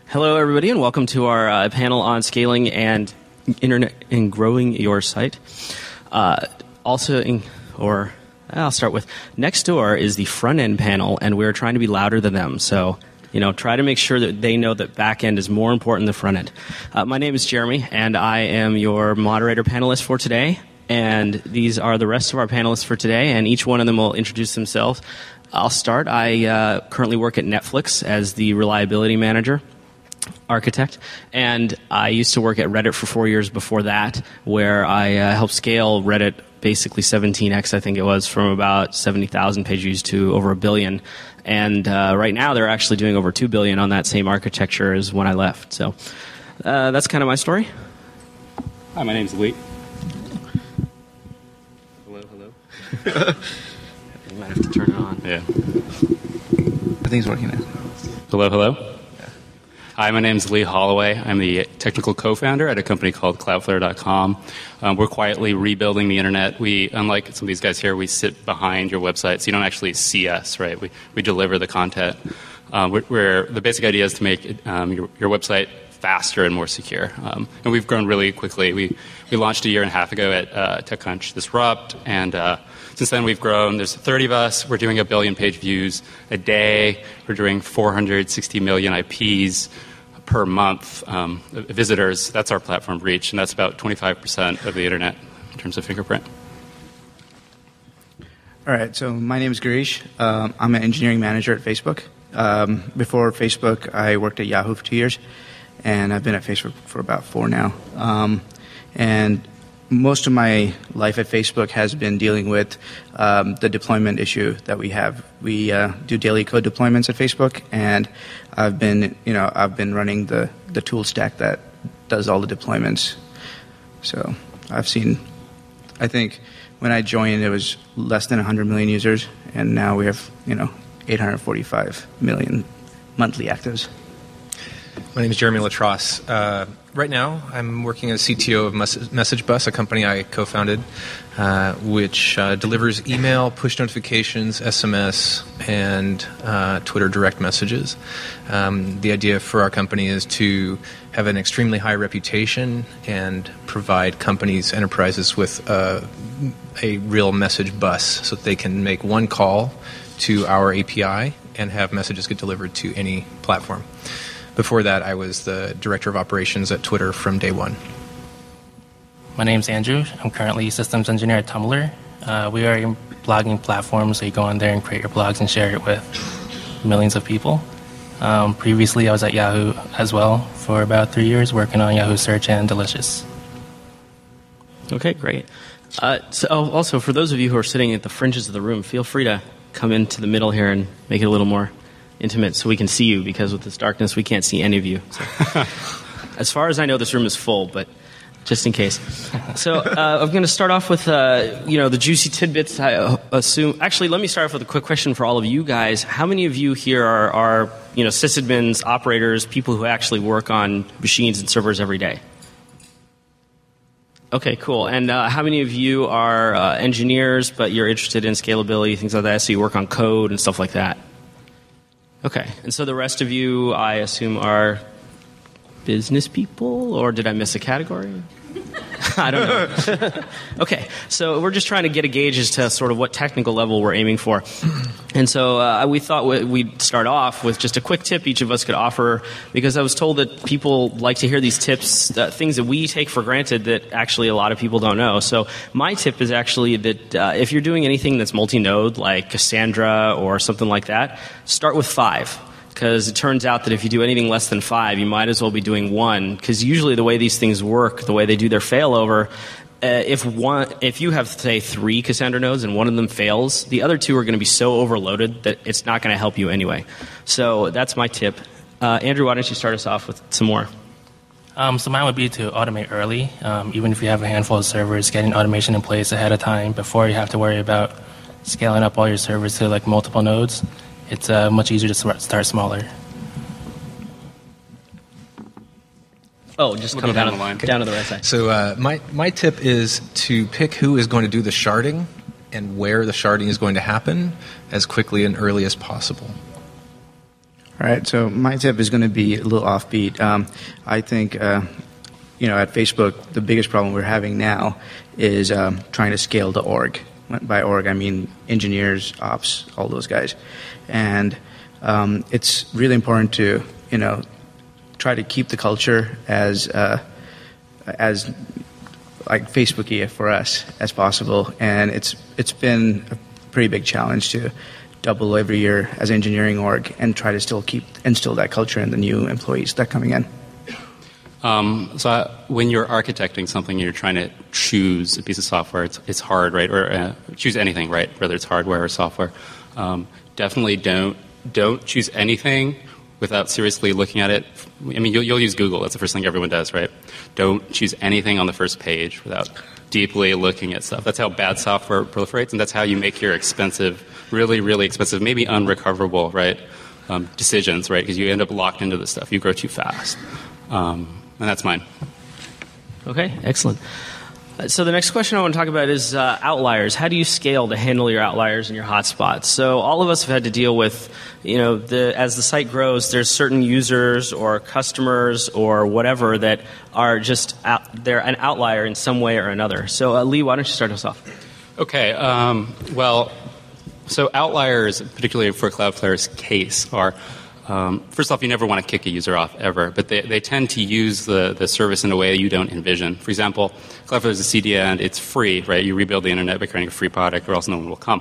Hello, everybody, and welcome to our panel on scaling and internet and growing your site. I'll start with Nextdoor is the front end panel, and we're trying to be louder than them. So, try to make sure that they know that back end is more important than front end. My name is Jeremy, and I am your moderator panelist for today. And these are the rest of our panelists for today, and each one of them will introduce themselves. I'll start. I currently work at Netflix as the reliability manager. Architect, and I used to work at Reddit for 4 years before that, where I helped scale Reddit basically 17x, I think it was, from about 70,000 page views to over 1 billion. And right now they're actually doing over 2 billion on that same architecture as when I left. So that's kind of my story. Hi, my name's Lee. Hello. You might have to turn it on. Yeah. I think it's working now. Hello. Hi, my name's Lee Holloway. I'm the technical co-founder at a company called Cloudflare.com. We're quietly rebuilding the internet. We, unlike some of these guys here, we sit behind your website, so you don't actually see us, right? We deliver the content. The basic idea is to make your website faster and more secure. And we've grown really quickly. We launched a year and a half ago at TechCrunch Disrupt, and since then we've grown. There's 30 of us. We're doing 1 billion page views a day. We're doing 460 million IPs per month visitors. That's our platform reach, and that's about 25% of the internet in terms of fingerprint. All right, so my name is Girish. I'm an engineering manager at Facebook. Before Facebook, I worked at Yahoo for 2 years, and I've been at Facebook for about 4 now. And most of my life at Facebook has been dealing with the deployment issue that we have. We do daily code deployments at Facebook, and I've been running the tool stack that does all the deployments. So I think when I joined, it was less than 100 million users, and now we have 845 million monthly actives. My name is Jeremy Latrosse. Right now, I'm working as CTO of MessageBus, a company I co-founded, which delivers email, push notifications, SMS, and Twitter direct messages. The idea for our company is to have an extremely high reputation and provide companies, enterprises with a real message bus so that they can make one call to our API and have messages get delivered to any platform. Before that, I was the director of operations at Twitter from day one. My name's Andrew. I'm currently systems engineer at Tumblr. We are a blogging platform, so you go on there and create your blogs and share it with millions of people. Previously, I was at Yahoo as well for about 3 years, working on Yahoo Search and Delicious. Okay, great. So also, for those of you who are sitting at the fringes of the room, feel free to come into the middle here and make it a little more intimate so we can see you, because with this darkness we can't see any of you. So, as far as I know, this room is full, but just in case. So I'm going to start off with the juicy tidbits. I assume. Actually, let me start off with a quick question for all of you guys. How many of you here are sysadmins, operators, people who actually work on machines and servers every day? Okay, cool. And how many of you are engineers, but you're interested in scalability, things like that, so you work on code and stuff like that? Okay, and so the rest of you, I assume, are business people, or did I miss a category? I don't know. Okay, so we're just trying to get a gauge as to sort of what technical level we're aiming for. And so we thought we'd start off with just a quick tip each of us could offer, because I was told that people like to hear these tips, things that we take for granted that actually a lot of people don't know. So my tip is actually that if you're doing anything that's multi-node, like Cassandra or something like that, start with 5. Because it turns out that if you do anything less than 5, you might as well be doing 1. Because usually the way these things work, the way they do their failover, if you have, say, 3 Cassandra nodes and one of them fails, the other 2 are going to be so overloaded that it's not going to help you anyway. So that's my tip. Andrew, why don't you start us off with some more? So mine would be to automate early. Even if you have a handful of servers, getting automation in place ahead of time before you have to worry about scaling up all your servers to multiple nodes. It's much easier to start smaller. Oh, just come down the line. Down to the right side. So my tip is to pick who is going to do the sharding and where the sharding is going to happen as quickly and early as possible. All right, so my tip is going to be a little offbeat. I think, at Facebook, the biggest problem we're having now is trying to scale the org. By org, I mean engineers, ops, all those guys. And it's really important to, try to keep the culture as like Facebook-y for us as possible. And it's been a pretty big challenge to double every year as engineering org and try to still instill that culture in the new employees that are coming in. When you're architecting something, you're trying to choose a piece of software. It's hard, right? Or choose anything, right? Whether it's hardware or software. Definitely don't choose anything without seriously looking at it. I mean, you'll use Google. That's the first thing everyone does, right? Don't choose anything on the first page without deeply looking at stuff. That's how bad software proliferates, and that's how you make your expensive, really, really expensive, maybe unrecoverable, right, decisions, right? Because you end up locked into this stuff. You grow too fast. And that's mine. Okay, excellent. So the next question I want to talk about is outliers. How do you scale to handle your outliers and your hotspots? So all of us have had to deal with, as the site grows, there's certain users or customers or whatever that are just they're an outlier in some way or another. So Lee, why don't you start us off? Okay. So outliers, particularly for Cloudflare's case, are first off, you never want to kick a user off ever, but they tend to use the service in a way you don't envision. For example, Cloudflare is a CDN, it's free, right? You rebuild the internet by creating a free product or else no one will come.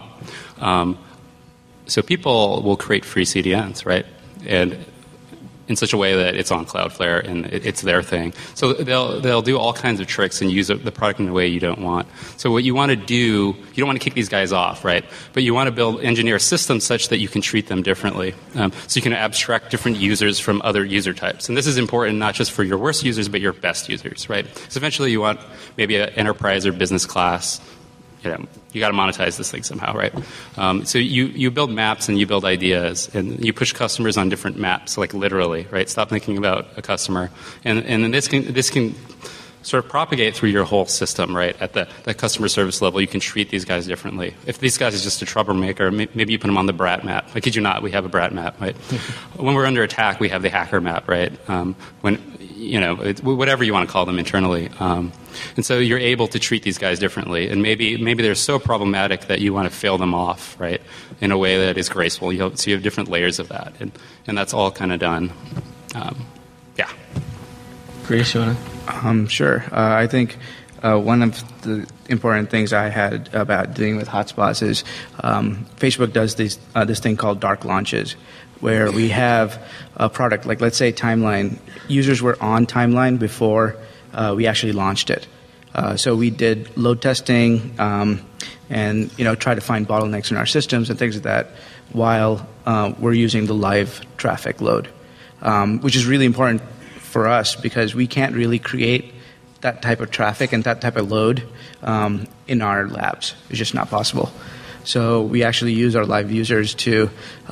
So people will create free CDNs, right? And in such a way that it's on Cloudflare and it's their thing. So they'll do all kinds of tricks and use the product in a way you don't want. So what you want to do, you don't want to kick these guys off, right? But you want to engineer systems such that you can treat them differently. So you can abstract different users from other user types. And this is important not just for your worst users, but your best users, right? So eventually you want maybe an enterprise or business class. You got to monetize this thing somehow, right? So you build maps and you build ideas and you push customers on different maps, like literally, right? Stop thinking about a customer, and then this can sort of propagate through your whole system, right? At the customer service level, you can treat these guys differently. If these guys are just a troublemaker, maybe you put them on the brat map. I kid you not, we have a brat map, right? When we're under attack, we have the hacker map, right? Whatever you want to call them internally. And so you're able to treat these guys differently. And maybe they're so problematic that you want to fail them off, right, in a way that is graceful. So you have different layers of that. And that's all kind of done. Yeah. Grace, you want to? Sure. I think one of the important things I had about dealing with hotspots is Facebook does this thing called dark launches, where we have a product, like let's say Timeline. Users were on Timeline before we actually launched it. So we did load testing and try to find bottlenecks in our systems and things like that while we're using the live traffic load, which is really important for us because we can't really create that type of traffic and that type of load in our labs. It's just not possible. So we actually use our live users to,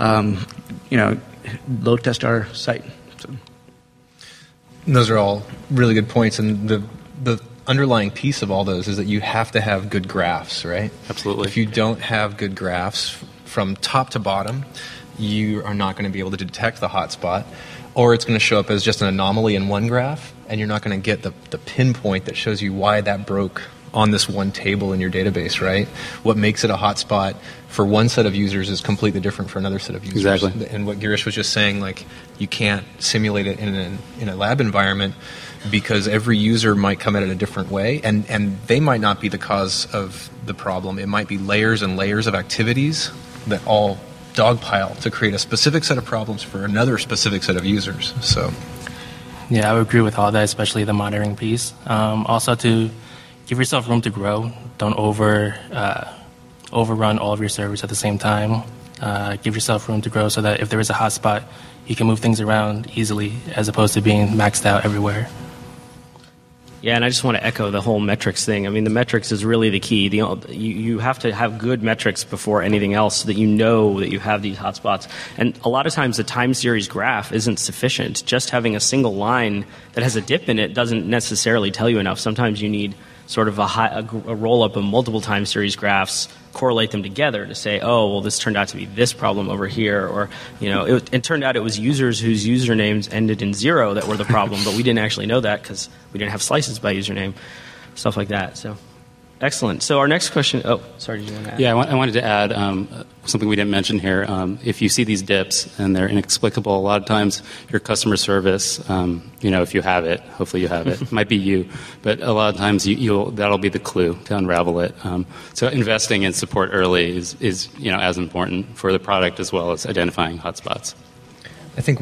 load test our site. So. Those are all really good points, and the underlying piece of all those is that you have to have good graphs, right? Absolutely. If you don't have good graphs from top to bottom, you are not going to be able to detect the hotspot, or it's going to show up as just an anomaly in one graph, and you're not going to get the pinpoint that shows you why that broke on this one table in your database, right? What makes it a hotspot for one set of users is completely different for another set of users. Exactly. And what Girish was just saying, like, you can't simulate it in a lab environment because every user might come at it a different way, and they might not be the cause of the problem. It might be layers and layers of activities that all dogpile to create a specific set of problems for another specific set of users. So, yeah, I would agree with all that, especially the monitoring piece. Also, to give yourself room to grow. Don't overrun all of your servers at the same time. Give yourself room to grow so that if there is a hotspot, you can move things around easily as opposed to being maxed out everywhere. Yeah, and I just want to echo the whole metrics thing. I mean, the metrics is really the key. You have to have good metrics before anything else so that you know that you have these hotspots. And a lot of times the time series graph isn't sufficient. Just having a single line that has a dip in it doesn't necessarily tell you enough. Sometimes you need sort of a roll-up of multiple time series graphs correlate them together to say, oh, well, this turned out to be this problem over here, or it turned out it was users whose usernames ended in 0 that were the problem, but we didn't actually know that because we didn't have slices by username, stuff like that. So. Excellent. So our next question. Oh, sorry. Did you want to add? Yeah, I wanted to add something we didn't mention here. If you see these dips and they're inexplicable, a lot of times your customer service, if you have it, hopefully you have it. It might be you, but a lot of times that'll be the clue to unravel it. So investing in support early is as important for the product as well as identifying hotspots. I think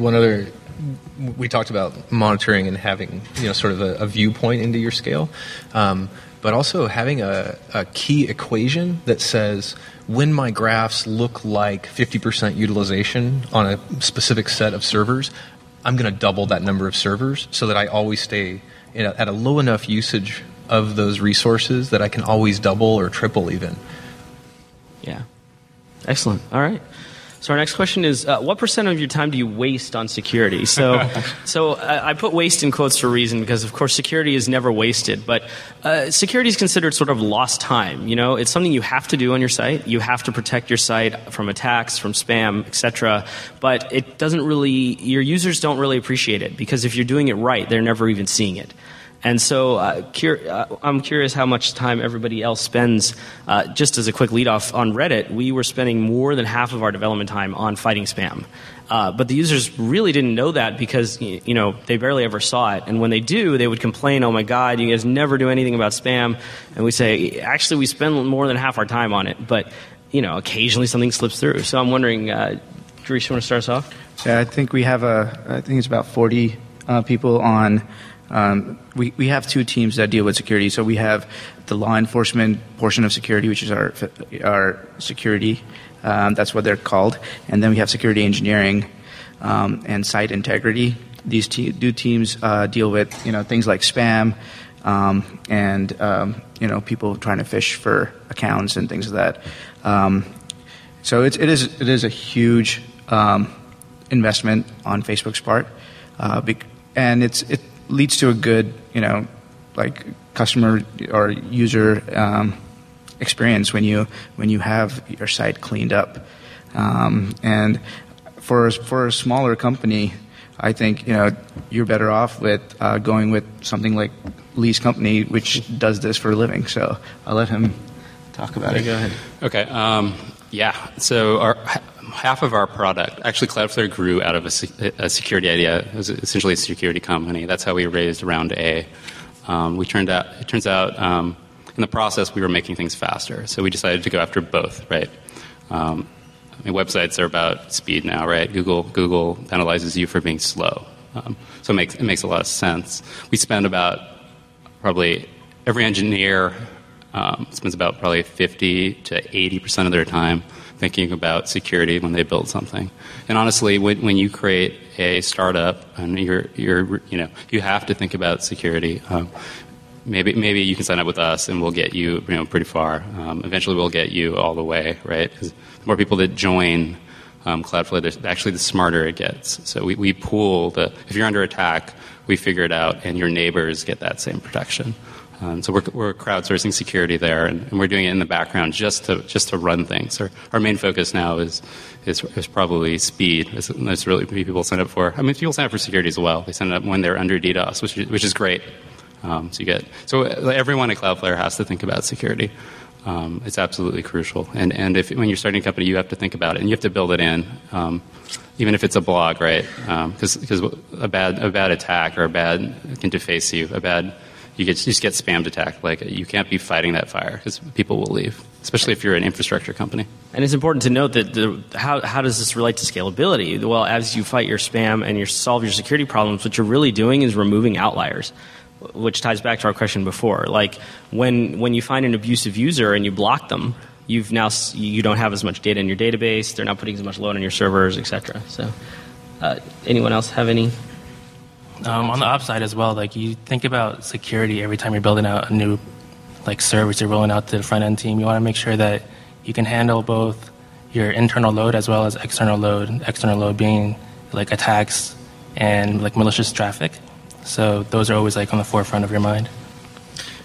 we talked about monitoring and having sort of a viewpoint into your scale. But also having a key equation that says when my graphs look like 50% utilization on a specific set of servers, I'm going to double that number of servers so that I always stay at a low enough usage of those resources that I can always double or triple even. Yeah. Excellent. All right. So our next question is, what % of your time do you waste on security? So I put waste in quotes for a reason because, of course, security is never wasted. But security is considered sort of lost time. It's something you have to do on your site. You have to protect your site from attacks, from spam, etc. But it doesn't really, your users don't really appreciate it because if you're doing it right, they're never even seeing it. And so I'm curious how much time everybody else spends. Just as a quick lead-off, on Reddit, we were spending more than half of our development time on fighting spam. But the users really didn't know that because they barely ever saw it. And when they do, they would complain, oh, my God, you guys never do anything about spam. And we say, actually, we spend more than half our time on it. But occasionally something slips through. So I'm wondering, Girish, you want to start us off? Yeah, I think we have I think it's about 40 people on. We have 2 teams that deal with security. So we have the law enforcement portion of security, which is our security. That's what they're called. And then we have security engineering and site integrity. These 2 teams deal with things like spam and people trying to phish for accounts and things like that. So it is a huge investment on Facebook's part, and it leads to a good, customer or user experience when you have your site cleaned up. And for a smaller company, I think you're better off with going with something like Lee's company, which does this for a living. So I'll let him talk about it. Go ahead. Okay. So half of our product, actually Cloudflare grew out of a security idea. It was essentially a security company. That's how we raised round A. It turns out in the process we were making things faster. So we decided to go after both, right? Websites are about speed now, right? Google penalizes you for being slow. So it makes a lot of sense. We spend about probably every engineer spends about probably 50 to 80% of their time thinking about security when they build something. And honestly, when you create a startup and you have to think about security. Maybe you can sign up with us and we'll get you pretty far. Eventually, we'll get you all the way, right? 'Cause the more people that join Cloudflare, actually the smarter it gets. So we pool if you're under attack, we figure it out, and your neighbors get that same protection. So we're crowdsourcing security there, and we're doing it in the background just to run things. Our main focus now is probably speed. That's really what people sign up for. People sign up for security as well. They sign up when they're under DDoS, which is great. So everyone at Cloudflare has to think about security. It's absolutely crucial. And when you're starting a company, you have to think about it, and you have to build it in, even if it's a blog, right? Because a bad attack or can deface you. You just get spammed attacked. You can't be fighting that fire because people will leave, especially if you're an infrastructure company. And it's important to note that how does this relate to scalability? Well, as you fight your spam and you solve your security problems, what you're really doing is removing outliers, which ties back to our question before. When you find an abusive user and you block them, you don't have as much data in your database. They're not putting as much load on your servers, etc. So, anyone else have any? On the upside as well, you think about security every time you're building out a new service you're rolling out to the front end team. You want to make sure that you can handle both your internal load as well as external load. External load being attacks and malicious traffic. So those are always on the forefront of your mind.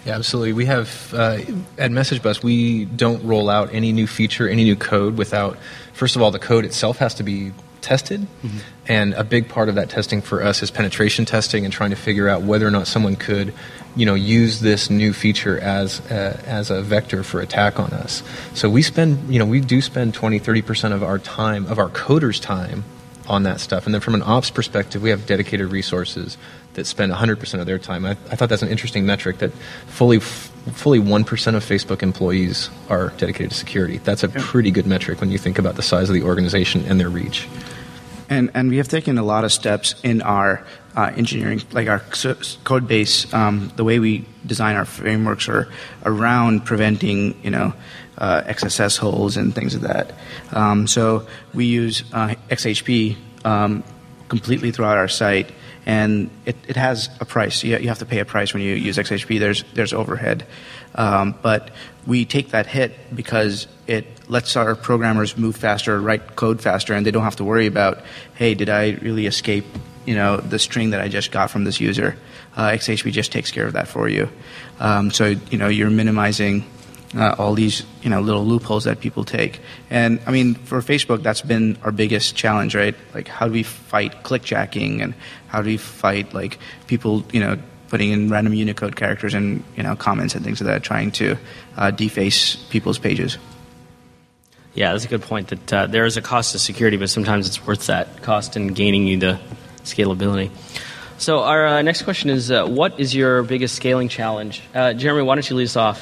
Yeah, absolutely. We have, at MessageBus, we don't roll out any new feature, any new code without, first of all, the code itself has to be tested. Mm-hmm. And a big part of that testing for us is penetration testing and trying to figure out whether or not someone could, use this new feature as a vector for attack on us. So we do spend 20-30% of our time, of our coders' time, on that stuff. And then from an ops perspective, we have dedicated resources that spend 100% of their time. I thought that's an interesting metric, that fully 1% of Facebook employees are dedicated to security. That's a pretty good metric when you think about the size of the organization and their reach. And we have taken a lot of steps in our engineering, like our code base. The way we design our frameworks are around preventing, XSS holes and things of that. So we use XHP completely throughout our site, and it has a price. You have to pay a price when you use XHP. There's overhead, but we take that hit because it lets our programmers move faster, write code faster, and they don't have to worry about, hey, did I really escape the string that I just got from this user? XHP just takes care of that for you. So you're minimizing all these little loopholes that people take. And I mean, for Facebook, that's been our biggest challenge, right? Like, how do we fight clickjacking, and how do we fight like people putting in random Unicode characters and comments and things like that, trying to deface people's pages. Yeah, that's a good point. That there is a cost to security, but sometimes it's worth that cost in gaining you the scalability. So our next question is, what is your biggest scaling challenge? Jeremy, why don't you lead us off?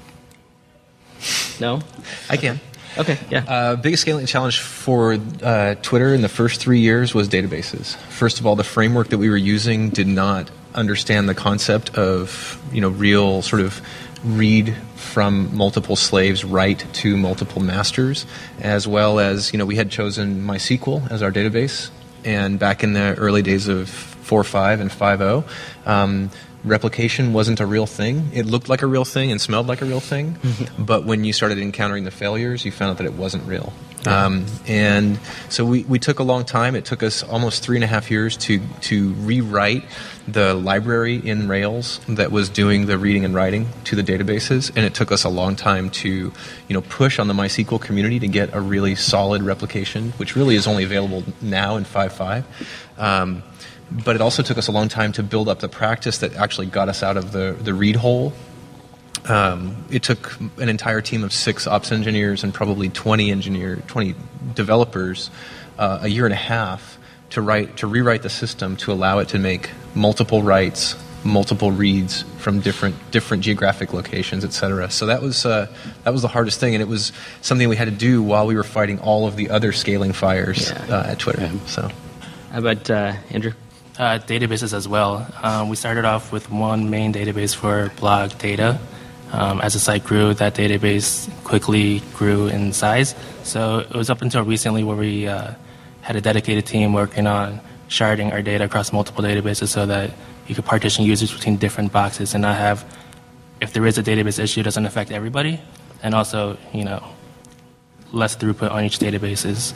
No? I can. Okay, yeah. Biggest scaling challenge for Twitter in the first 3 years was databases. First of all, the framework that we were using did not understand the concept of real sort of read from multiple slaves, write to multiple masters, as well as we had chosen MySQL as our database, and back in the early days of 4.5 and 5.0. Replication wasn't a real thing. It looked like a real thing and smelled like a real thing, but when you started encountering the failures, you found out that it wasn't real. And so we took a long time. It took us almost 3.5 years to rewrite the library in Rails that was doing the reading and writing to the databases, and it took us a long time to push on the MySQL community to get a really solid replication, which really is only available now in 5.5. But it also took us a long time to build up the practice that actually got us out of the read hole. It took an entire team of 6 ops engineers and probably 20 developers a year and a half to rewrite the system to allow it to make multiple writes, multiple reads from different geographic locations, etc. So that was the hardest thing, and it was something we had to do while we were fighting all of the other scaling fires at Twitter. Yeah. So, how about Andrew? Databases as well. We started off with one main database for blog data. As the site grew, that database quickly grew in size. So it was up until recently where we had a dedicated team working on sharding our data across multiple databases so that you could partition users between different boxes and not have, if there is a database issue, it doesn't affect everybody. And also, less throughput on each database.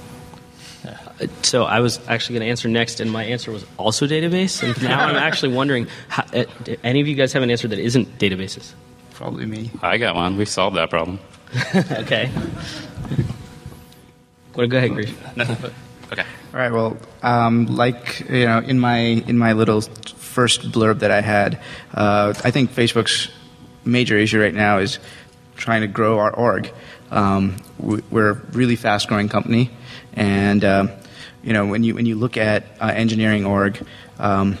So I was actually going to answer next, and my answer was also database. And now I'm actually wondering, any of you guys have an answer that isn't databases? Probably me. I got one. We solved that problem. Okay. Well, go ahead, Grish. Okay. All right. Well, in my little first blurb that I had, I think Facebook's major issue right now is trying to grow our org. We're a really fast-growing company, and when you look at engineering org, it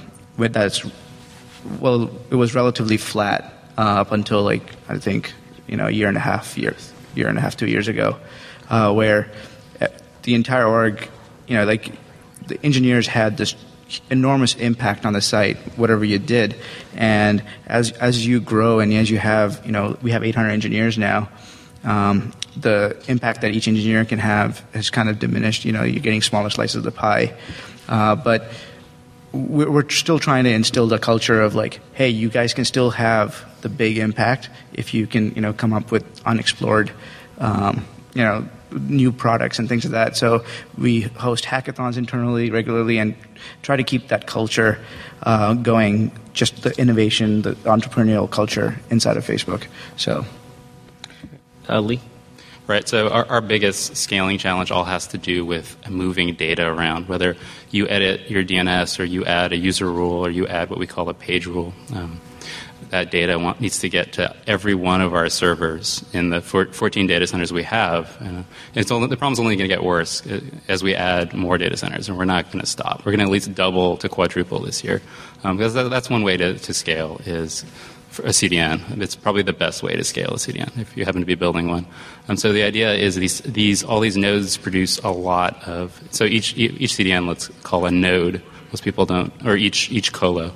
was relatively flat up until I think a year and a half, 2 years ago, where the entire org, the engineers had this enormous impact on the site, whatever you did, and as you grow and as you have, we have 800 engineers now. The impact that each engineer can have has kind of diminished. You're getting smaller slices of the pie. But we're still trying to instill the culture of hey, you guys can still have the big impact if you can, come up with unexplored new products and things like that. So we host hackathons internally regularly and try to keep that culture going, just the innovation, the entrepreneurial culture inside of Facebook. So, Lee? Right. So our biggest scaling challenge all has to do with moving data around, whether you edit your DNS or you add a user rule or you add what we call a page rule. That data needs to get to every one of our servers in the 14 data centers we have. The problem's only going to get worse as we add more data centers, and we're not going to stop. We're going to at least double to quadruple this year. Because that's one way to scale is a CDN. It's probably the best way to scale a CDN if you happen to be building one. So the idea is all these nodes produce a lot of. So each CDN, let's call a node. Most people don't, or each colo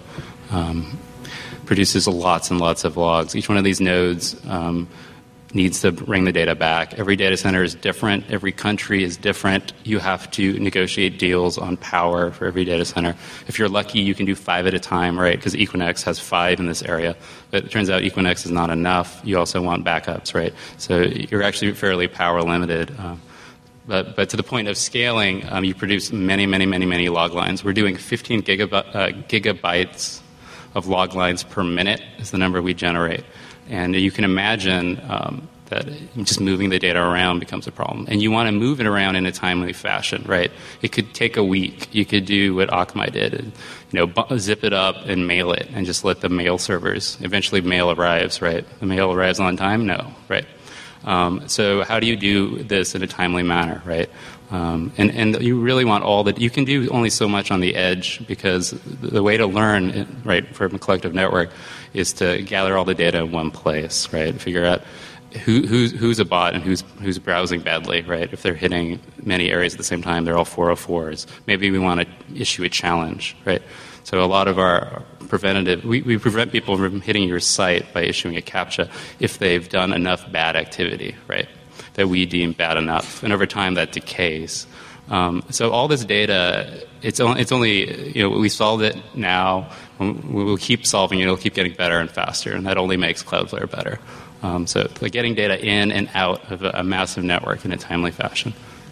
produces lots and lots of logs. Each one of these nodes needs to bring the data back. Every data center is different. Every country is different. You have to negotiate deals on power for every data center. If you're lucky, you can do 5 at a time, right? Because Equinix has 5 in this area. But it turns out Equinix is not enough. You also want backups, right? So you're actually fairly power limited. But to the point of scaling, you produce many, many, many, many log lines. We're doing 15 gigabytes of log lines per minute is the number we generate. And you can imagine that just moving the data around becomes a problem. And you want to move it around in a timely fashion, right? It could take a week. You could do what Akamai did, zip it up and mail it and just let the mail servers. Eventually mail arrives, right? The mail arrives on time? No, right? So how do you do this in a timely manner, right? And you really want you can do only so much on the edge because the way to learn, right, from a collective network is to gather all the data in one place, right? Figure out who's a bot and who's browsing badly, right? If they're hitting many areas at the same time, they're all 404s. Maybe we want to issue a challenge, right? So a lot of our preventative, we prevent people from hitting your site by issuing a CAPTCHA if they've done enough bad activity, right? That we deem bad enough, and over time that decays. So all this data, it's only we solved it now. We will keep solving it. It'll keep getting better and faster, and that only makes Cloudflare better. So getting data in and out of a massive network in a timely fashion.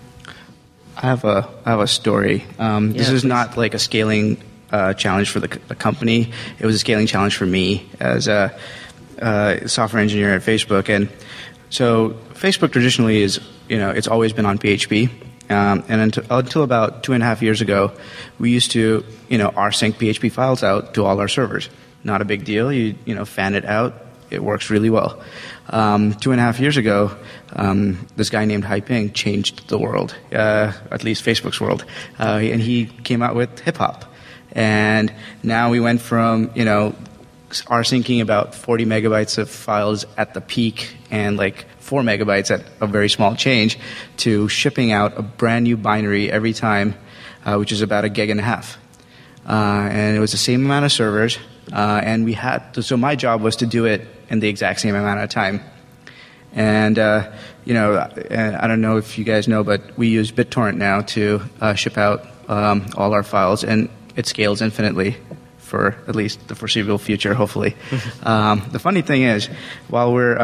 I have a story. This is please. not like a scaling challenge for the company. It was a scaling challenge for me as a software engineer at Facebook. And so Facebook traditionally is, it's always been on PHP. And until about 2.5 years ago, we used to, rsync PHP files out to all our servers. Not a big deal. You fan it out. It works really well. 2.5 years ago, this guy named Haiping changed the world, at least Facebook's world. And he came out with hip-hop. And now we went from, rsyncing about 40 megabytes of files at the peak and like 4 megabytes at a very small change to shipping out a brand new binary every time, which is about 1.5 gigs. And it was the same amount of servers. And so my job was to do it in the exact same amount of time. And, I don't know if you guys know, but we use BitTorrent now to ship out all our files, and it scales infinitely for at least the foreseeable future, hopefully. The funny thing is, while we're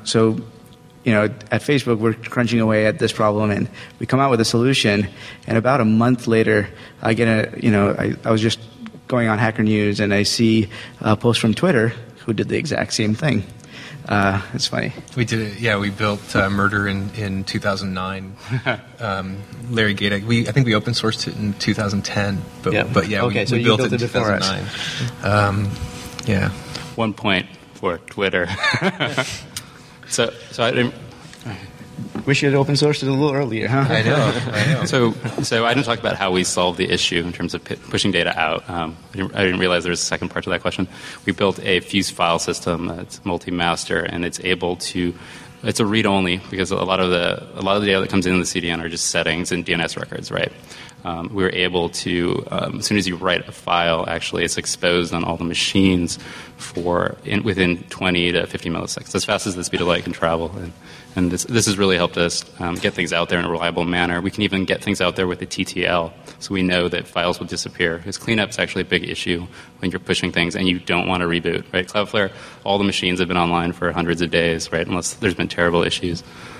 at Facebook, we're crunching away at this problem, and we come out with a solution. And about a month later, I get I was just going on Hacker News, and I see a post from Twitter who did the exact same thing. It's funny. We did it. Yeah, we built Murder in 2009. Larry Gate. I think we open sourced it in 2010. But yeah, okay, we built it in before us. 2009. Yeah. 1 point for Twitter. So I didn't. Wish you had open sourced it a little earlier, huh? I know. So I didn't talk about how we solved the issue in terms of pushing data out. I didn't realize there was a second part to that question. We built a fused file system that's multi-master, and it's able to. It's a read-only because a lot of the data that comes in the CDN are just settings and DNS records, right? We were able to, as soon as you write a file, actually it's exposed on all the machines within 20 to 50 milliseconds, as fast as the speed of light can travel. And this has really helped us get things out there in a reliable manner. We can even get things out there with a TTL, so we know that files will disappear. Because cleanup is actually a big issue when you're pushing things and you don't want to reboot, right? Cloudflare, all the machines have been online for hundreds of days, right, unless there's been terrible issues.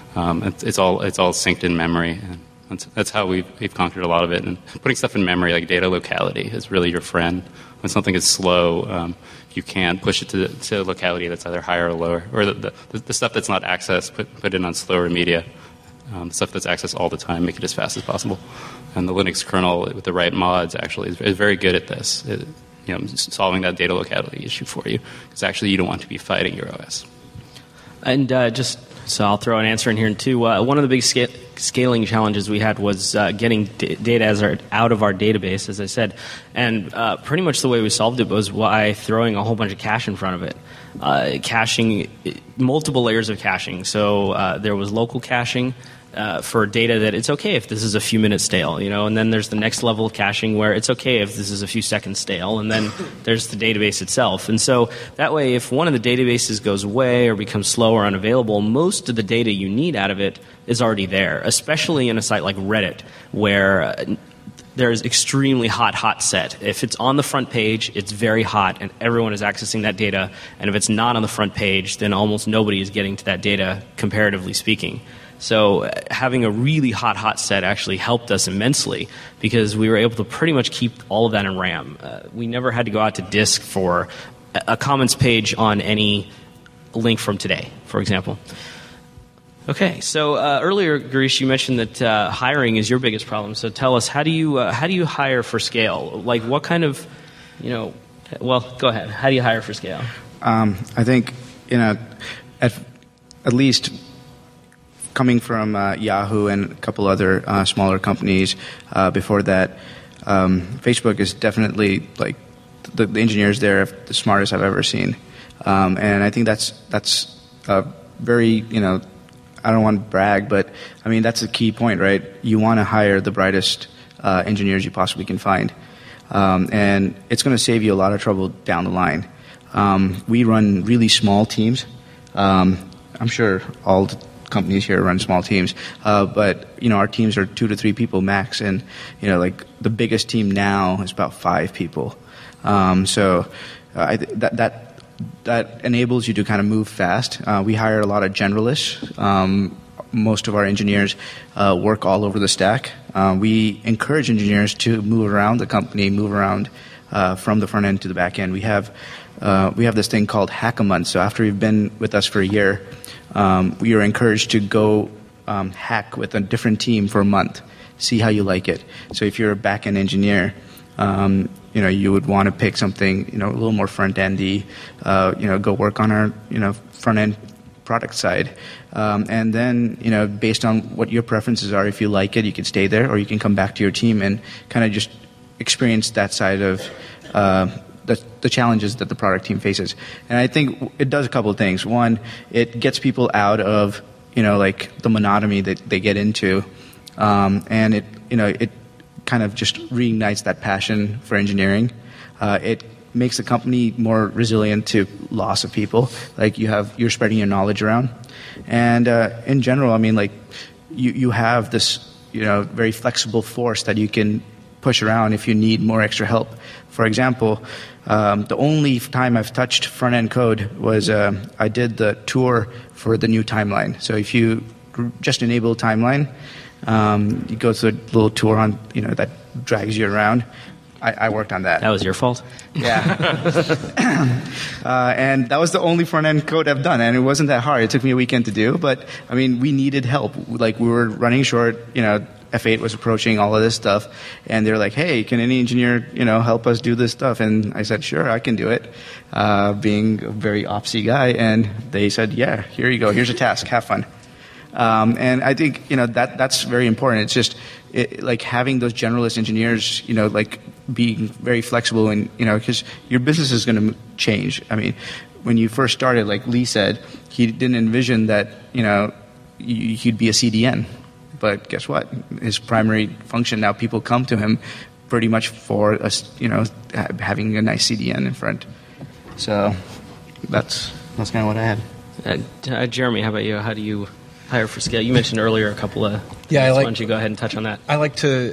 It's all synced in memory, and that's how we've conquered a lot of it. And putting stuff in memory, like data locality, is really your friend. When something is slow, you can push it to a locality that's either higher or lower, or the stuff that's not accessed, put it on slower media. The stuff that's accessed all the time, make it as fast as possible. And the Linux kernel, with the right mods, actually is very good at this. Solving that data locality issue for you, because actually you don't want to be fighting your OS. And so I'll throw an answer in here too. One of the big scaling challenges we had was getting data out of our database, as I said. And pretty much the way we solved it was by throwing a whole bunch of cache in front of it. Caching, multiple layers of caching. So there was local caching for data that it's okay if this is a few minutes stale, and then there's the next level of caching where it's okay if this is a few seconds stale, and then there's the database itself. And so that way, if one of the databases goes away or becomes slow or unavailable, most of the data you need out of it is already there, especially in a site like Reddit, where there's extremely hot set. If it's on the front page, it's very hot, and everyone is accessing that data. And if it's not on the front page, then almost nobody is getting to that data, comparatively speaking. So having a really hot set actually helped us immensely, because we were able to pretty much keep all of that in RAM. We never had to go out to disk for a comments page on any link from today, for example. Okay, so earlier, Girish, you mentioned that hiring is your biggest problem. So tell us, how do you hire for scale? Like, what kind of, well, go ahead. How do you hire for scale? I think, at least coming from Yahoo and a couple other smaller companies before that, Facebook is definitely like the engineers there are the smartest I've ever seen, and I think that's very I don't want to brag, but I mean that's a key point, right? You want to hire the brightest engineers you possibly can find, and it's going to save you a lot of trouble down the line. We run really small teams. I'm sure all the companies here run small teams, but our teams are 2 to 3 people max, and like the biggest team now is about 5 people. So that enables you to kind of move fast. We hire a lot of generalists. Most of our engineers work all over the stack. We encourage engineers to move around the company, move around from the front end to the back end. We have this thing called Hack a Month. So after you've been with us for a year, we are encouraged to go hack with a different team for a month, see how you like it. So if you're a back-end engineer, you would want to pick something, a little more front-endy, go work on our, front-end product side. And then, based on what your preferences are, if you like it, you can stay there, or you can come back to your team and kind of just experience that side of the challenges that the product team faces. And I think it does a couple of things. One, it gets people out of, like the monotony that they get into. And it kind of just reignites that passion for engineering. It makes the company more resilient to loss of people. Like you're spreading your knowledge around. And in general, I mean, like you have this, very flexible force that you can push around if you need more extra help. For example, the only time I've touched front-end code was I did the tour for the new timeline. So if you just enable timeline, you go through a little tour on, that drags you around. I worked on that. That was your fault? Yeah. And that was the only front-end code I've done, and it wasn't that hard. It took me a weekend to do, but, I mean, we needed help. Like, we were running short, F8 was approaching, all of this stuff, and they're like, hey, can any engineer, help us do this stuff? And I said, sure, I can do it, being a very opsy guy, and they said, yeah, here you go, here's a task, have fun. And I think, that's very important. It's just, like having those generalist engineers, like being very flexible and, because your business is going to change. I mean, when you first started, like Lee said, he didn't envision that, he'd be a CDN. But guess what? His primary function now, people come to him pretty much for us, having a nice CDN in front. So that's kind of what I had. Jeremy, how about you? How do you hire for scale? You mentioned earlier a couple of. Yeah, why don't you go ahead and touch on that? I like to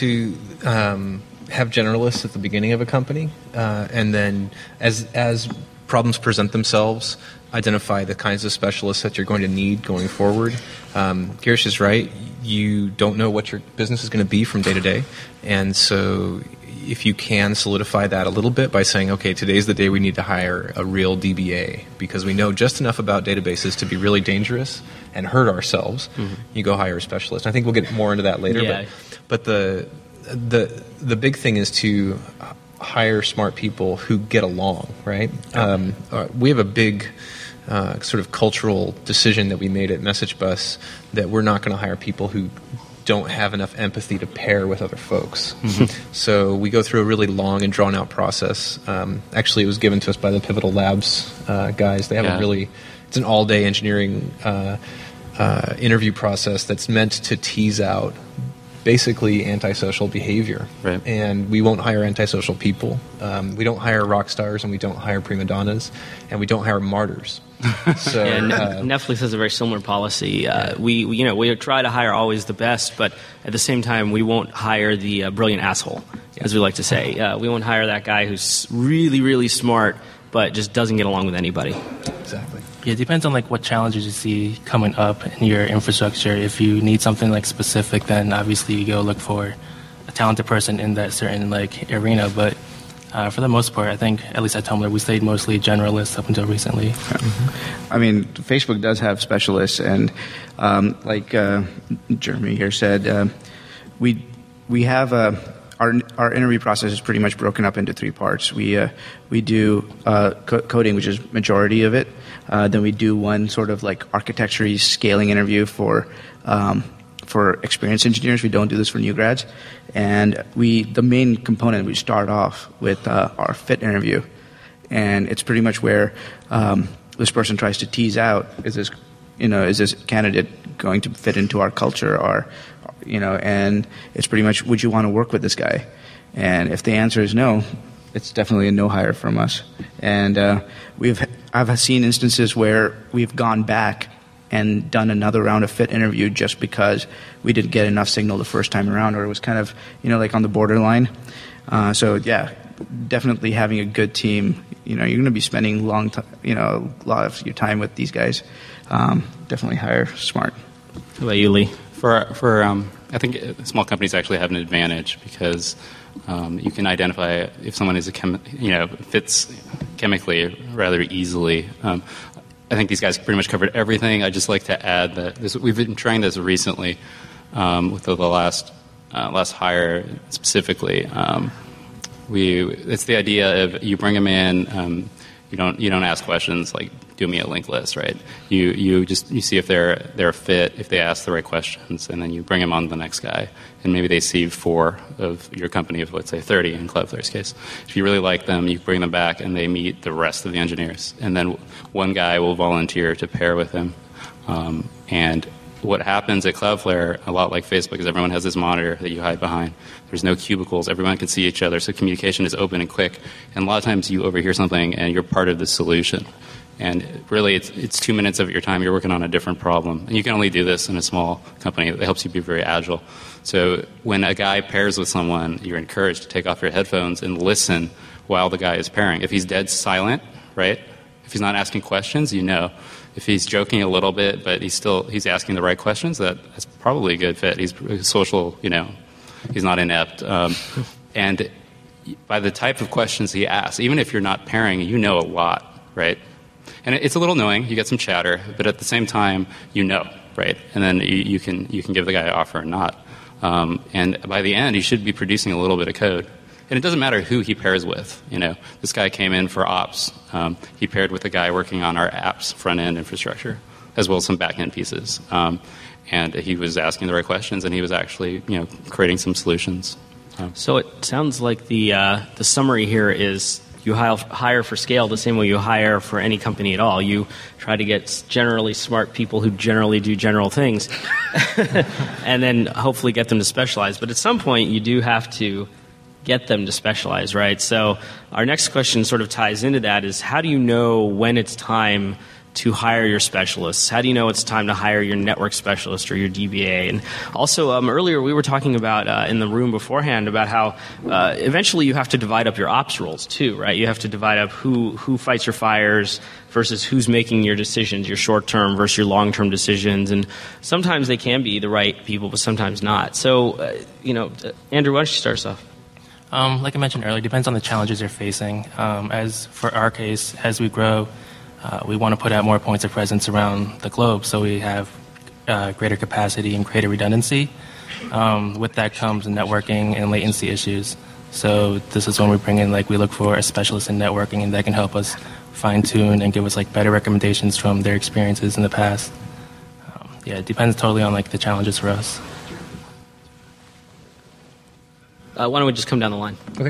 have generalists at the beginning of a company, and then as problems present themselves, identify the kinds of specialists that you're going to need going forward. Girish is right. You don't know what your business is going to be from day to day. And so if you can solidify that a little bit by saying, okay, today's the day we need to hire a real DBA because we know just enough about databases to be really dangerous and hurt ourselves, you go hire a specialist. I think we'll get more into that later. Yeah. But the big thing is to hire smart people who get along, right? We have a big sort of cultural decision that we made at MessageBus that we're not going to hire people who don't have enough empathy to pair with other folks. So we go through a really long and drawn-out process. Actually, it was given to us by the Pivotal Labs guys. They have it's an all-day engineering interview process that's meant to tease out basically antisocial behavior. Right. And we won't hire antisocial people. We don't hire rock stars, and we don't hire prima donnas, and we don't hire martyrs. So Netflix has a very similar policy. We try to hire always the best, but at the same time, we won't hire the brilliant asshole, as we like to say. We won't hire that guy who's really, really smart, but just doesn't get along with anybody. Exactly. Yeah, it depends on like what challenges you see coming up in your infrastructure. If you need something like specific, then obviously you go look for a talented person in that certain like arena. But for the most part, I think at least at Tumblr, we stayed mostly generalists up until recently. I mean, Facebook does have specialists, and like Jeremy here said, we have our interview process is pretty much broken up into three parts. We do coding, which is majority of it. Then we do one sort of like architecture scaling interview for experienced engineers. We don't do this for new grads. And the main component, we start off with our fit interview. And it's pretty much where this person tries to tease out, is this candidate going to fit into our culture, and it's pretty much, would you want to work with this guy? And if the answer is no, it's definitely a no hire from us. And I've seen instances where we've gone back and done another round of fit interview just because we didn't get enough signal the first time around, or it was kind of, like on the borderline. So yeah, definitely having a good team. You're going to be spending a lot of your time with these guys. Definitely hire smart. How about you, Lee? I think small companies actually have an advantage because you can identify if someone is fits chemically rather easily. I think these guys pretty much covered everything. I'd just like to add that we've been trying this recently with the last hire specifically. It's the idea of you bring them in. You don't ask questions like, do me a linked list, right? You see if they're a fit, if they ask the right questions, and then you bring them on to the next guy. And maybe they see 4 of your company of, let's say, 30 in Cloudflare's case. If you really like them, you bring them back and they meet the rest of the engineers. And then one guy will volunteer to pair with him. And what happens at Cloudflare, a lot like Facebook, is everyone has this monitor that you hide behind. There's no cubicles. Everyone can see each other, so communication is open and quick. And a lot of times you overhear something and you're part of the solution. And really, it's 2 minutes of your time. You're working on a different problem. And you can only do this in a small company. It helps you be very agile. So when a guy pairs with someone, you're encouraged to take off your headphones and listen while the guy is pairing. If he's dead silent, right? If he's not asking questions, you know. If he's joking a little bit, but he's asking the right questions, that's probably a good fit. He's social, he's not inept. And by the type of questions he asks, even if you're not pairing, you know a lot, right? And it's a little annoying. You get some chatter, but at the same time, right? And then you can give the guy an offer or not. And by the end, he should be producing a little bit of code. And it doesn't matter who he pairs with. This guy came in for ops. He paired with a guy working on our apps front-end infrastructure, as well as some back-end pieces. And he was asking the right questions, and he was actually, creating some solutions. So it sounds like the summary here is you hire for scale the same way you hire for any company at all. You try to get generally smart people who generally do general things, and then hopefully get them to specialize. But at some point, you do have to get them to specialize, right? So our next question sort of ties into that is, how do you know when it's time to hire your specialists? How do you know it's time to hire your network specialist or your DBA? And also, earlier we were talking about in the room beforehand about how eventually you have to divide up your ops roles too, right? You have to divide up who fights your fires versus who's making your decisions, your short-term versus your long-term decisions. And sometimes they can be the right people, but sometimes not. So, Andrew, why don't you start us off? Like I mentioned earlier, it depends on the challenges you're facing. As for our case, as we grow, we want to put out more points of presence around the globe so we have greater capacity and greater redundancy. With that comes networking and latency issues. So this is when we bring in, we look for a specialist in networking, and that can help us fine-tune and give us better recommendations from their experiences in the past. It depends totally on the challenges for us. Why don't we just come down the line? Okay.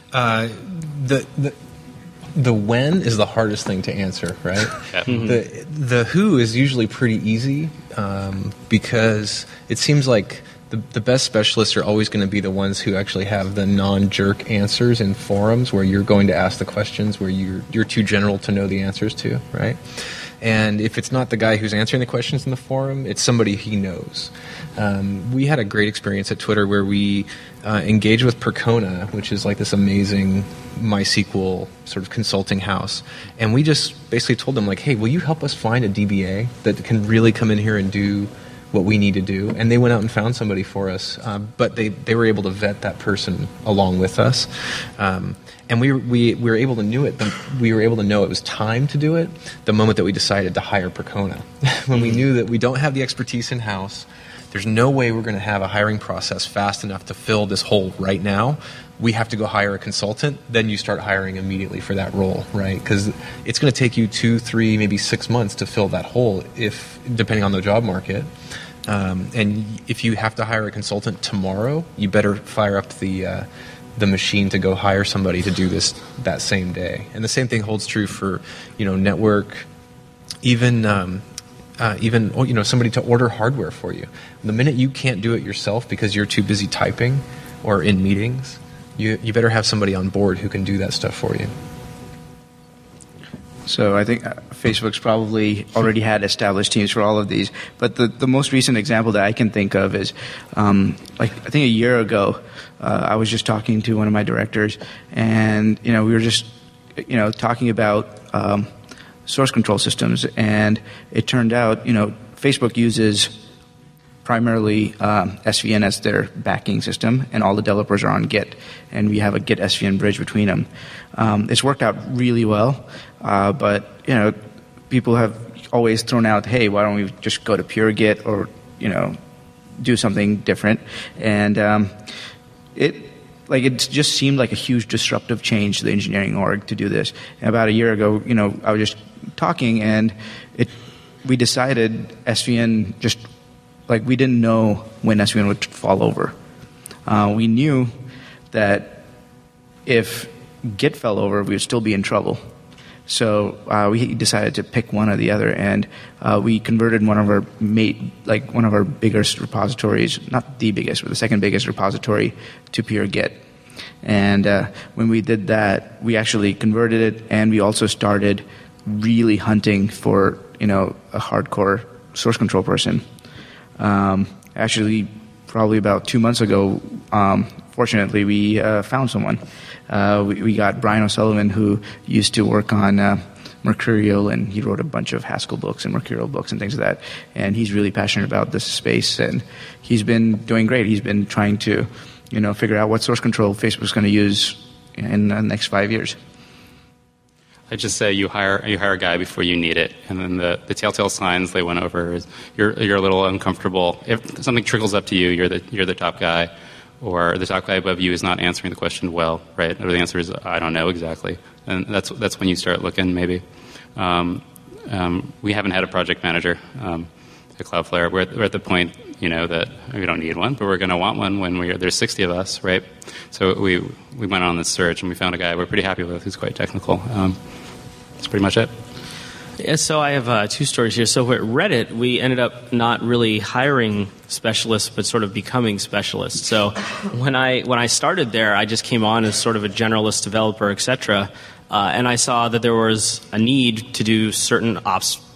The when is the hardest thing to answer, right? Yeah. Mm-hmm. The who is usually pretty easy because it seems like the best specialists are always going to be the ones who actually have the non-jerk answers in forums where you're going to ask the questions where you're too general to know the answers to, right? And if it's not the guy who's answering the questions in the forum, it's somebody he knows. We had a great experience at Twitter where we engaged with Percona, which is this amazing MySQL sort of consulting house. And we just basically told them, hey, will you help us find a DBA that can really come in here and do what we need to do? And they went out and found somebody for us. But they were able to vet that person along with us. And we were able to know it. We were able to know it was time to do it the moment that we decided to hire Percona. When we knew that we don't have the expertise in house, there's no way we're going to have a hiring process fast enough to fill this hole right now. We have to go hire a consultant. Then you start hiring immediately for that role, right? Because it's going to take you 2, 3, maybe 6 months to fill that hole, depending on the job market. And if you have to hire a consultant tomorrow, you better fire up the machine to go hire somebody to do this that same day. And the same thing holds true for network, even somebody to order hardware for you. The minute you can't do it yourself because you're too busy typing or in meetings, you better have somebody on board who can do that stuff for you. So I think Facebook's probably already had established teams for all of these. But the most recent example that I can think of is, I think a year ago, I was just talking to one of my directors, and we were just talking about source control systems, and it turned out Facebook uses primarily SVN as their backing system, and all the developers are on Git, and we have a Git SVN bridge between them. It's worked out really well, but people have always thrown out, hey, why don't we just go to pure Git or do something different? And it just seemed like a huge disruptive change to the engineering org to do this. And about a year ago, I was just talking, and we decided SVN we didn't know when SVN would fall over. We knew that if Git fell over, we would still be in trouble. So we decided to pick one or the other, and we converted one of our biggest repositories, not the biggest, but the second biggest repository, to pure Git. And when we did that, we actually converted it, and we also started really hunting for a hardcore source control person. Actually, probably about 2 months ago, fortunately, we found someone. We got Brian O'Sullivan, who used to work on Mercurial, and he wrote a bunch of Haskell books and Mercurial books and things like that. And he's really passionate about this space, and he's been doing great. He's been trying to, figure out what source control Facebook's going to use in the next 5 years. I just say you hire a guy before you need it, and then the telltale signs they went over is you're a little uncomfortable. If something trickles up to you, you're the top guy, or the top guy above you is not answering the question well, right? Or the answer is I don't know exactly, and that's when you start looking maybe. We haven't had a project manager at Cloudflare. We're at the point that we don't need one, but we're going to want one when there's 60 of us, right? So we went on this search and we found a guy we're pretty happy with who's quite technical. That's pretty much it. Yeah, so I have 2 stories here. So at Reddit, we ended up not really hiring specialists, but sort of becoming specialists. So when I started there, I just came on as sort of a generalist developer, etc. And I saw that there was a need to do certain ops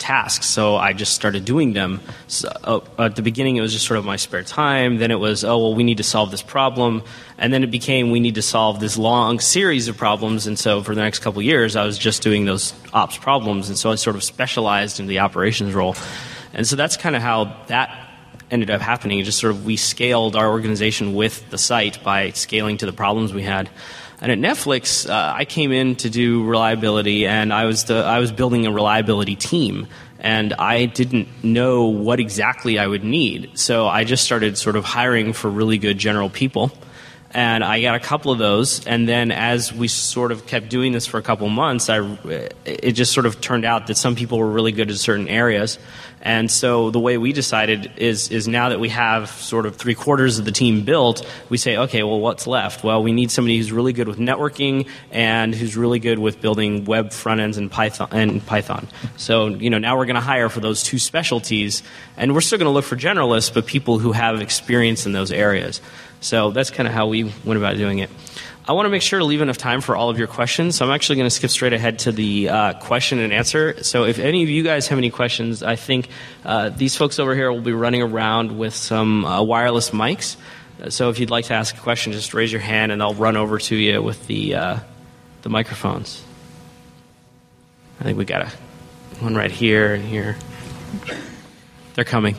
tasks. So I just started doing them. So, at the beginning, it was just sort of my spare time. Then it was, we need to solve this problem. And then it became, we need to solve this long series of problems. And so for the next couple of years, I was just doing those ops problems. And so I sort of specialized in the operations role. And so that's kind of how that ended up happening. It just sort of, we scaled our organization with the site by scaling to the problems we had. And at Netflix, I came in to do reliability, and I was building a reliability team, and I didn't know what exactly I would need. So I just started sort of hiring for really good general people, and I got a couple of those. And then as we sort of kept doing this for a couple of months, it just sort of turned out that some people were really good at certain areas. And so the way we decided is now that we have sort of 3/4 of the team built, we say, okay, well, what's left? Well, we need somebody who's really good with networking and who's really good with building web front ends in Python. So, now we're going to hire for those two specialties, and we're still going to look for generalists, but people who have experience in those areas. So that's kind of how we went about doing it. I want to make sure to leave enough time for all of your questions, so I'm actually going to skip straight ahead to the question and answer. So if any of you guys have any questions, I think these folks over here will be running around with some wireless mics. So if you'd like to ask a question, just raise your hand, and they'll run over to you with the microphones. I think we got one right here and here. They're coming.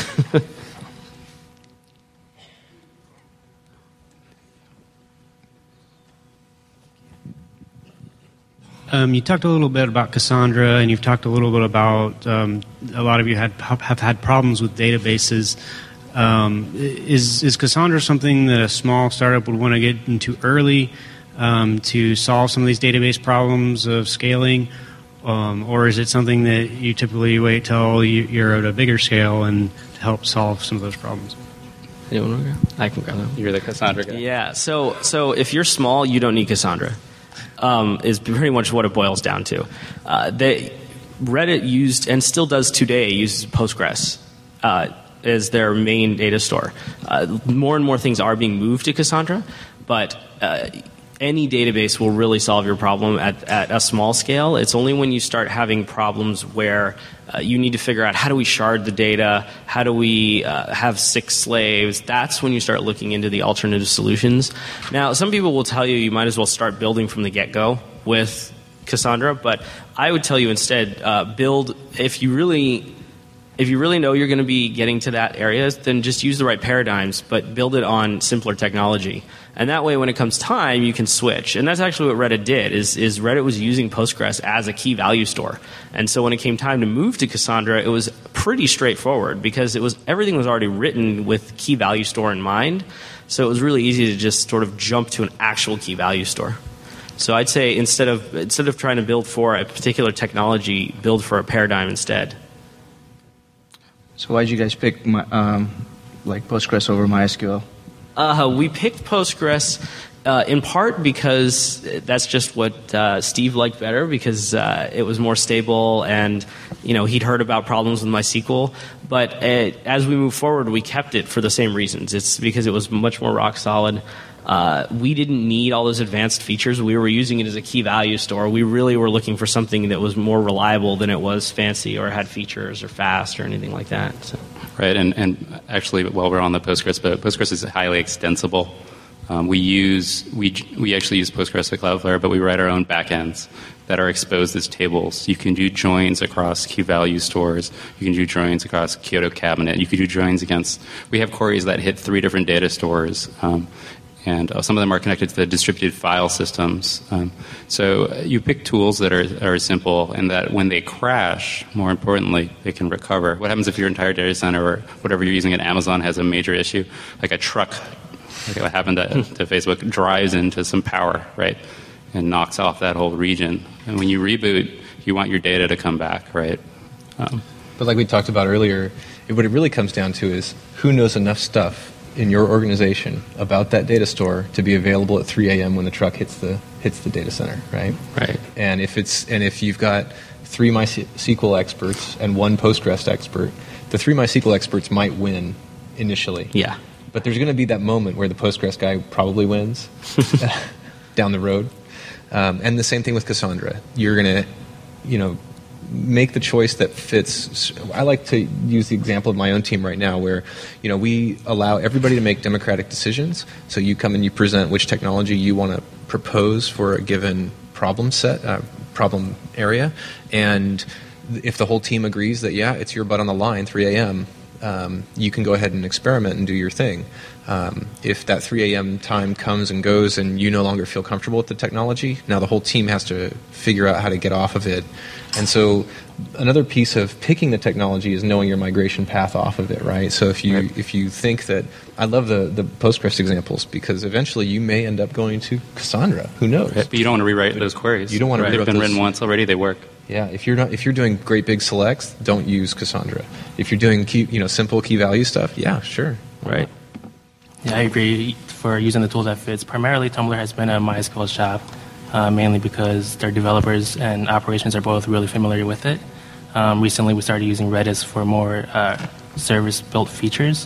You talked a little bit about Cassandra, and you've talked a little bit about a lot of you have had problems with databases. Is Cassandra something that a small startup would want to get into early to solve some of these database problems of scaling, or is it something that you typically wait till you're at a bigger scale and to help solve some of those problems? Anyone want to go? I can go. You're the Cassandra guy. Yeah. So if you're small, you don't need Cassandra. Is pretty much what it boils down to. Reddit used, and still does today, uses Postgres as their main data store. More and more things are being moved to Cassandra, but any database will really solve your problem at a small scale. It's only when you start having problems where you need to figure out how do we shard the data, how do we have 6 slaves, that's when you start looking into the alternative solutions. Now, some people will tell you might as well start building from the get-go with Cassandra, but I would tell you instead, build, if you really know you're going to be getting to that area, then just use the right paradigms, but build it on simpler technology. And that way, when it comes time, you can switch. And that's actually what Reddit did, is Reddit was using Postgres as a key value store. And so when it came time to move to Cassandra, it was pretty straightforward because everything was already written with key value store in mind. So it was really easy to just sort of jump to an actual key value store. So I'd say instead of trying to build for a particular technology, build for a paradigm instead. So why did you guys pick Postgres over MySQL? We picked Postgres in part because that's just what Steve liked better, because it was more stable, and he'd heard about problems with MySQL. But as we move forward, we kept it for the same reasons. It's because it was much more rock solid. We didn't need all those advanced features. We were using it as a key value store. We really were looking for something that was more reliable than it was fancy or had features or fast or anything like that. So. Right, and actually, while we're on the Postgres, but Postgres is highly extensible. We actually use Postgres at Cloudflare, but we write our own backends that are exposed as tables. You can do joins across key value stores. You can do joins across Kyoto Cabinet. You can do joins against. We have queries that hit 3 different data stores. And some of them are connected to the distributed file systems. So you pick tools that are simple, and that when they crash, more importantly, they can recover. What happens if your entire data center or whatever you're using at Amazon has a major issue, like a truck, like what happened to Facebook, drives into some power, right, and knocks off that whole region. And when you reboot, you want your data to come back, right? But like we talked about earlier, what it really comes down to is who knows enough stuff in your organization about that data store to be available at 3 a.m. when the truck hits the data center, right? Right. And if you've got 3 MySQL experts and 1 Postgres expert, the 3 MySQL experts might win initially. Yeah. But there's going to be that moment where the Postgres guy probably wins down the road. And the same thing with Cassandra. You're going to, make the choice that fits. I like to use the example of my own team right now where, we allow everybody to make democratic decisions. So you come and you present which technology you want to propose for a given problem problem area. And if the whole team agrees that, yeah, it's your butt on the line, 3 a.m., you can go ahead and experiment and do your thing. If that 3 a.m. time comes and goes and you no longer feel comfortable with the technology, now the whole team has to figure out how to get off of it. And so another piece of picking the technology is knowing your migration path off of it, right? So if you think that, I love the Postgres examples because eventually you may end up going to Cassandra. Who knows? Right. But you don't want to rewrite those queries. You don't want to rewrite They've been those. written once already. They work. Yeah, if you're doing great big selects, don't use Cassandra. If you're doing simple key value stuff, yeah, sure. Right. Yeah, I agree for using the tool that fits. Primarily, Tumblr has been a MySQL shop, mainly because their developers and operations are both really familiar with it. Recently, we started using Redis for more service-built features.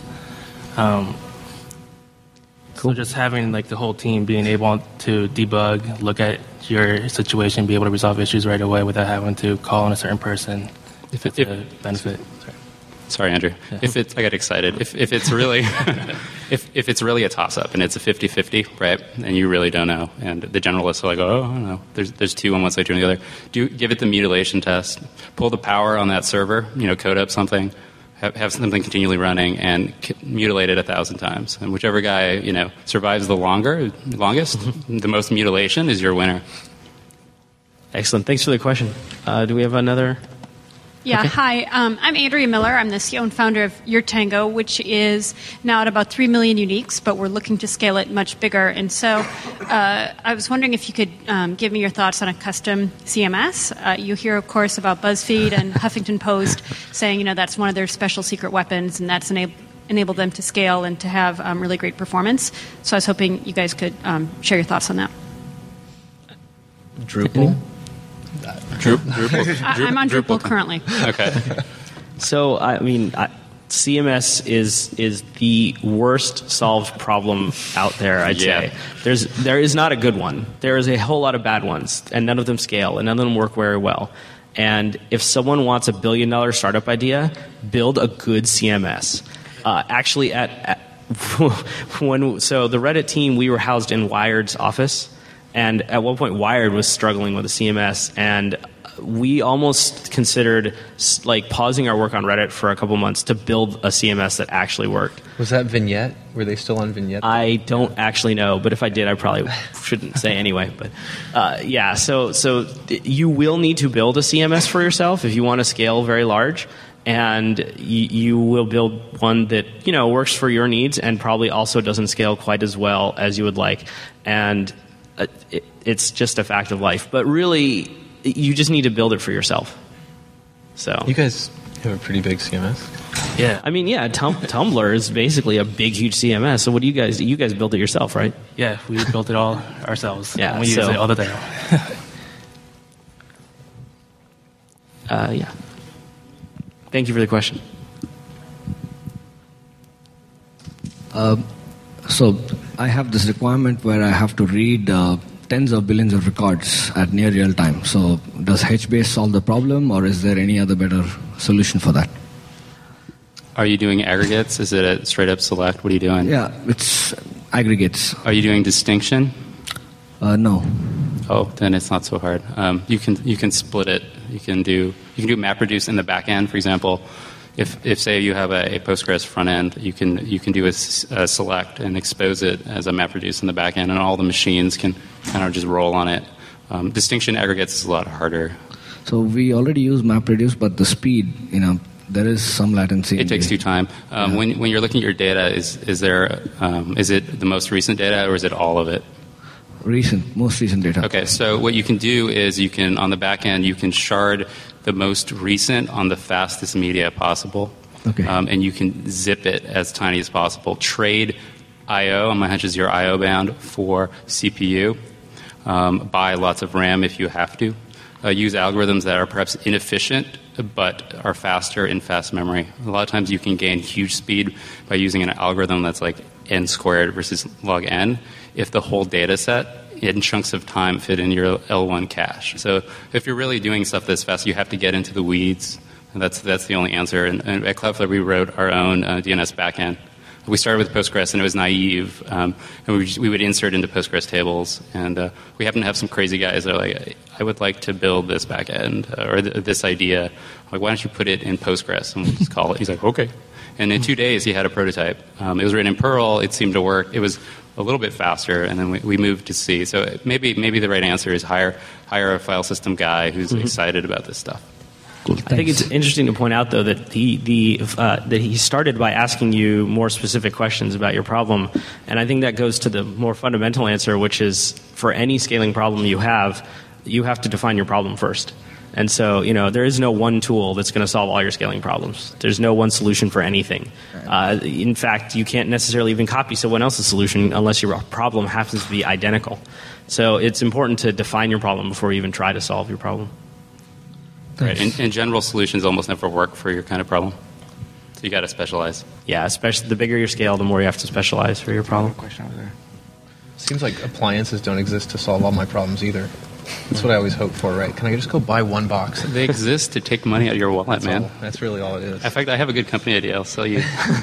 So just having the whole team being able to debug, look at your situation, be able to resolve issues right away without having to call on a certain person, if it's a benefit. Sorry, Andrew. Yeah. I got excited. If it's really if it's really a toss-up and it's a 50-50, right, and you really don't know, and the generalists are like, oh, I don't know, there's two on one side, two on the other, give it the mutilation test, pull the power on that server, code up something, have something continually running, and mutilate it 1,000 times. And whichever guy, survives the longest, the most mutilation is your winner. Excellent. Thanks for the question. Do we have another? Yeah, Okay. hi. I'm Andrea Miller. I'm the CEO and founder of YourTango, which is now at about 3 million uniques, but we're looking to scale it much bigger. And so I was wondering if you could give me your thoughts on a custom CMS. You hear, of course, about BuzzFeed and Huffington Post saying, that's one of their special secret weapons, and that's enabled them to scale and to have really great performance. So I was hoping you guys could share your thoughts on that. Drupal. Drupal. I'm on Drupal currently. Okay. So, CMS is the worst solved problem out there, I'd Yeah. say. There is not a good one. There is a whole lot of bad ones, and none of them scale, and none of them work very well. And if someone wants a $1 billion startup idea, build a good CMS. Actually, so the Reddit team, we were housed in Wired's office. And at one point, Wired was struggling with a CMS, and we almost considered pausing our work on Reddit for a couple months to build a CMS that actually worked. Was that Vignette? Were they still on Vignette? I don't actually know, but if I did, I probably shouldn't say anyway. But yeah, so you will need to build a CMS for yourself if you want to scale very large. And you will build one that works for your needs and probably also doesn't scale quite as well as you would like. And it's just a fact of life. But really, you just need to build it for yourself. So You guys have a pretty big CMS. Yeah. I mean, yeah, Tumblr is basically a big, huge CMS. So what do you guys built it yourself, right? Yeah, we built it all ourselves. Yeah, and we use so- it all the time. Yeah. Thank you for the question. So I have this requirement where I have to read tens of billions of records at near real time. So does HBase solve the problem, or is there any other better solution for that? Are you doing aggregates? Is it a straight up select? What are you doing? Yeah, it's aggregates. Are you doing distinction? No. Oh, then it's not so hard. You can split it. You can do MapReduce in the back end, for example. If say you have a Postgres front end, you can do a select and expose it as a MapReduce in the back end, and all the machines can kind of just roll on it. Distinction aggregates is a lot harder. So we already use MapReduce, but the speed, there is some latency. It takes you time. When you're looking at your data, is it the most recent data or is it all of it? Most recent data. Okay, so what you can do is on the back end, you can shard the most recent on the fastest media possible. Okay. And you can zip it as tiny as possible. Trade I/O, on my hunch is your I/O bound, for CPU. Buy lots of RAM if you have to. Use algorithms that are perhaps inefficient but are faster in fast memory. A lot of times you can gain huge speed by using an algorithm that's like n squared versus log n if the whole data set in chunks of time fit in your L1 cache. So if you're really doing stuff this fast, you have to get into the weeds. And that's the only answer. And at Cloudflare, we wrote our own DNS backend. We started with Postgres, and it was naive. And we would insert into Postgres tables. And we happen to have some crazy guys that are like, I would like to build this backend or this idea. I'm like, why don't you put it in Postgres? And we'll just call it. He's like, okay. And in 2 days, he had a prototype. It was written in Perl. It seemed to work. It was a little bit faster, and then we moved to C. So maybe the right answer is hire a file system guy who's excited about this stuff. Cool, I think it's interesting to point out, though, that that he started by asking you more specific questions about your problem, and I think that goes to the more fundamental answer, which is for any scaling problem you have to define your problem first. And so, there is no one tool that's going to solve all your scaling problems. There's no one solution for anything. In fact, you can't necessarily even copy someone else's solution unless your problem happens to be identical. So it's important to define your problem before you even try to solve your problem. Right. In general, solutions almost never work for your kind of problem. So you got to specialize. Yeah, especially the bigger your scale, the more you have to specialize for your problem. Question over there. Seems like appliances don't exist to solve all my problems either. That's what I always hope for, right? Can I just go buy one box? They exist to take money out of your wallet, man. That's really all it is. In fact, I have a good company idea. I'll sell you.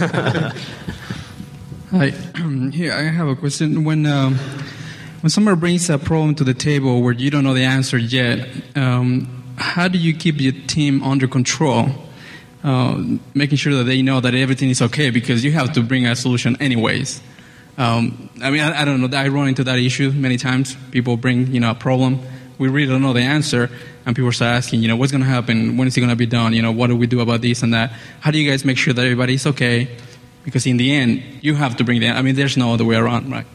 Hi. Here, I have a question. When someone brings a problem to the table where you don't know the answer yet, how do you keep your team under control, making sure that they know that everything is okay, because you have to bring a solution anyways? I don't know. I run into that issue many times. People bring, a problem. We really don't know the answer, and people start asking, what's going to happen? When is it going to be done? What do we do about this and that? How do you guys make sure that everybody's okay? Because in the end, you have to bring there's no other way around, right?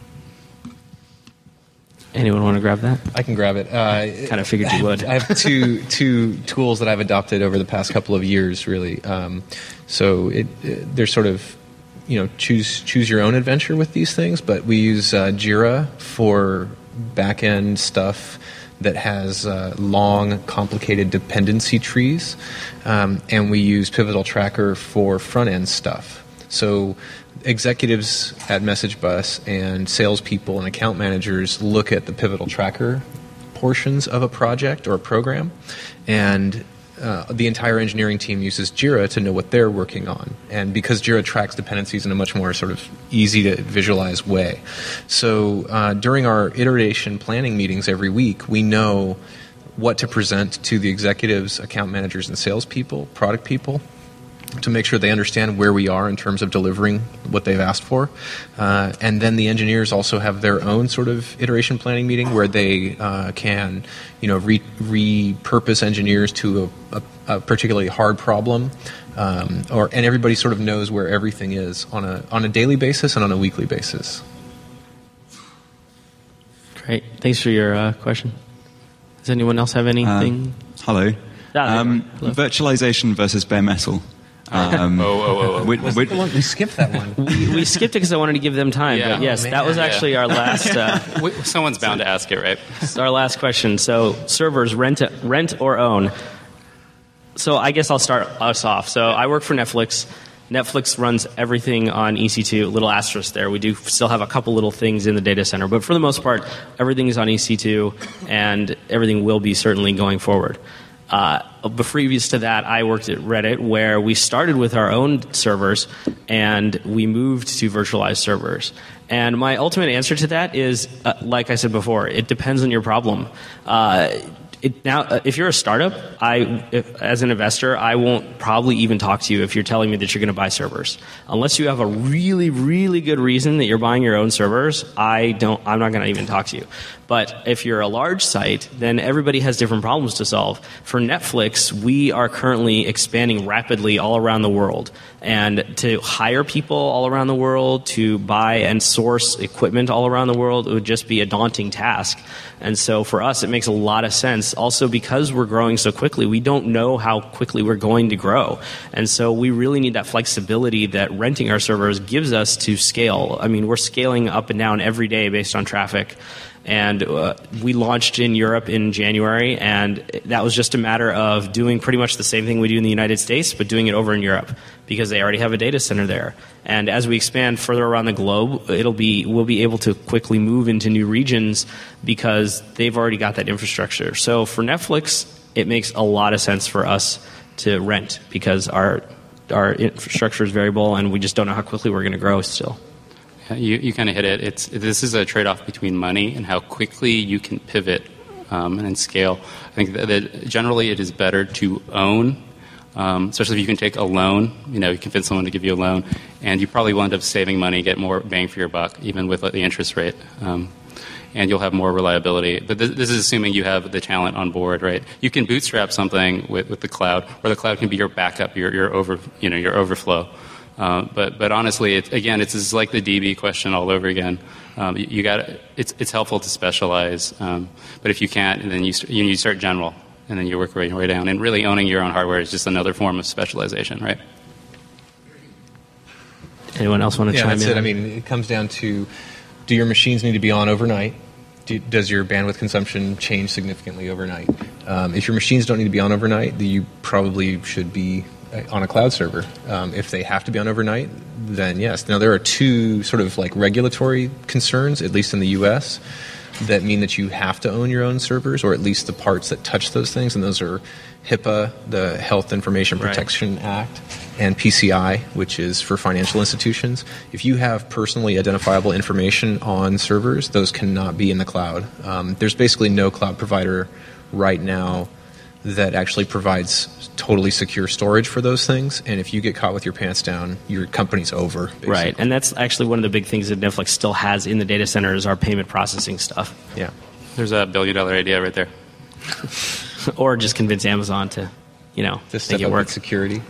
Anyone want to grab that? I can grab it. Kind of figured you would. I have two tools that I've adopted over the past couple of years, really. So they're sort of, choose your own adventure with these things. But we use Jira for back-end stuff that has long, complicated dependency trees, and we use Pivotal Tracker for front-end stuff. So executives at MessageBus and salespeople and account managers look at the Pivotal Tracker portions of a project or a program, and the entire engineering team uses Jira to know what they're working on. And because Jira tracks dependencies in a much more sort of easy to visualize way. So during our iteration planning meetings every week, we know what to present to the executives, account managers, and salespeople, product people, to make sure they understand where we are in terms of delivering what they've asked for. And then the engineers also have their own sort of iteration planning meeting where they can, repurpose engineers to a particularly hard problem, and everybody sort of knows where everything is on a daily basis and on a weekly basis. Great. Thanks for your question. Does anyone else have anything? Hello. Virtualization versus bare metal. We skipped that one. We skipped it because I wanted to give them time. Yeah. But yes, that was actually our last. Someone's bound to ask it, right? It's our last question. So, servers, rent or own? So, I guess I'll start us off. So, I work for Netflix. Netflix runs everything on EC2. Little asterisk there. We do still have a couple little things in the data center, but for the most part, everything is on EC2, and everything will be certainly going forward. But previous to that, I worked at Reddit, where we started with our own servers, and we moved to virtualized servers. And my ultimate answer to that is, like I said before, it depends on your problem. If you're a startup, as an investor, I won't probably even talk to you if you're telling me that you're going to buy servers. Unless you have a really, really good reason that you're buying your own servers, I'm not going to even talk to you. But if you're a large site, then everybody has different problems to solve. For Netflix, we are currently expanding rapidly all around the world. And to hire people all around the world, to buy and source equipment all around the world, it would just be a daunting task. And so for us, it makes a lot of sense. Also, because we're growing so quickly, we don't know how quickly we're going to grow. And so we really need that flexibility that renting our servers gives us to scale. I mean, we're scaling up and down every day based on traffic. And we launched in Europe in January, and that was just a matter of doing pretty much the same thing we do in the United States, but doing it over in Europe because they already have a data center there. And as we expand further around the globe, we'll be able to quickly move into new regions because they've already got that infrastructure. So for Netflix, it makes a lot of sense for us to rent because our infrastructure is variable, and we just don't know how quickly we're going to grow still. You kind of hit it. This is a trade-off between money and how quickly you can pivot and then scale. I think that generally it is better to own, especially if you can take a loan. You convince someone to give you a loan, and you probably will end up saving money, get more bang for your buck, even with the interest rate. And you'll have more reliability. But this is assuming you have the talent on board, right? You can bootstrap something with the cloud, or the cloud can be your backup, your overflow. But honestly, it's like the DB question all over again. It's helpful to specialize, but if you can't, then you start general, and then you work your way down. And really, owning your own hardware is just another form of specialization, right? Anyone else want to chime in? Yeah, that's it. I mean, it comes down to: do your machines need to be on overnight? Does your bandwidth consumption change significantly overnight? If your machines don't need to be on overnight, then you probably should be on a cloud server. If they have to be on overnight, then yes. Now, there are two sort of like regulatory concerns, at least in the U.S., that mean that you have to own your own servers, or at least the parts that touch those things, and those are HIPAA, the Health Information Protection Act, and PCI, which is for financial institutions. If you have personally identifiable information on servers, those cannot be in the cloud. There's basically no cloud provider right now that actually provides totally secure storage for those things. And if you get caught with your pants down, your company's over, basically. Right. And that's actually one of the big things that Netflix still has in the data center is our payment processing stuff. Yeah. There's a $1 billion idea right there. Or just convince Amazon to, Just make it work. With security.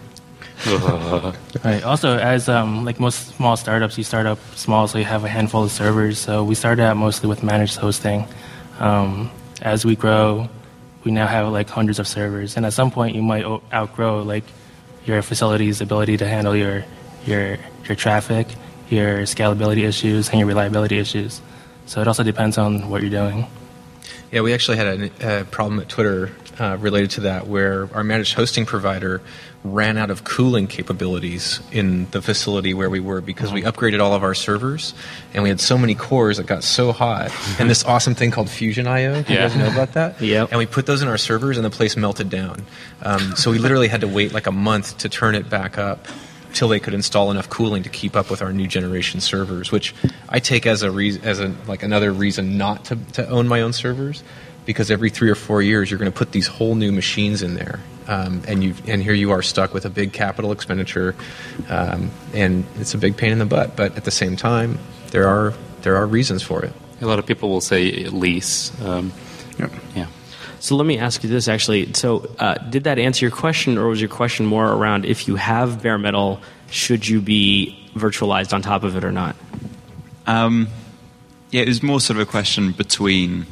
Right. Also, as like most small startups, you start up small, so you have a handful of servers. So we started out mostly with managed hosting. As we grow, we now have like hundreds of servers, and at some point you might outgrow like your facility's ability to handle your traffic, your scalability issues, and your reliability issues. So it also depends on what you're doing. Yeah, we actually had a problem at Twitter related to that, where our managed hosting provider ran out of cooling capabilities in the facility where we were because we upgraded all of our servers, and we had so many cores that got so hot. And this awesome thing called Fusion I/O, do you guys know about that? Yeah. And we put those in our servers, and the place melted down. So we literally had to wait like a month to turn it back up till they could install enough cooling to keep up with our new generation servers, which I take as another reason not to own my own servers, because every 3 or 4 years you're going to put these whole new machines in there, and here you are stuck with a big capital expenditure, and it's a big pain in the butt. But at the same time, there are reasons for it. A lot of people will say lease. Yeah. So let me ask you this, actually. So did that answer your question, or was your question more around if you have bare metal, should you be virtualized on top of it or not? Yeah, it was more sort of a question between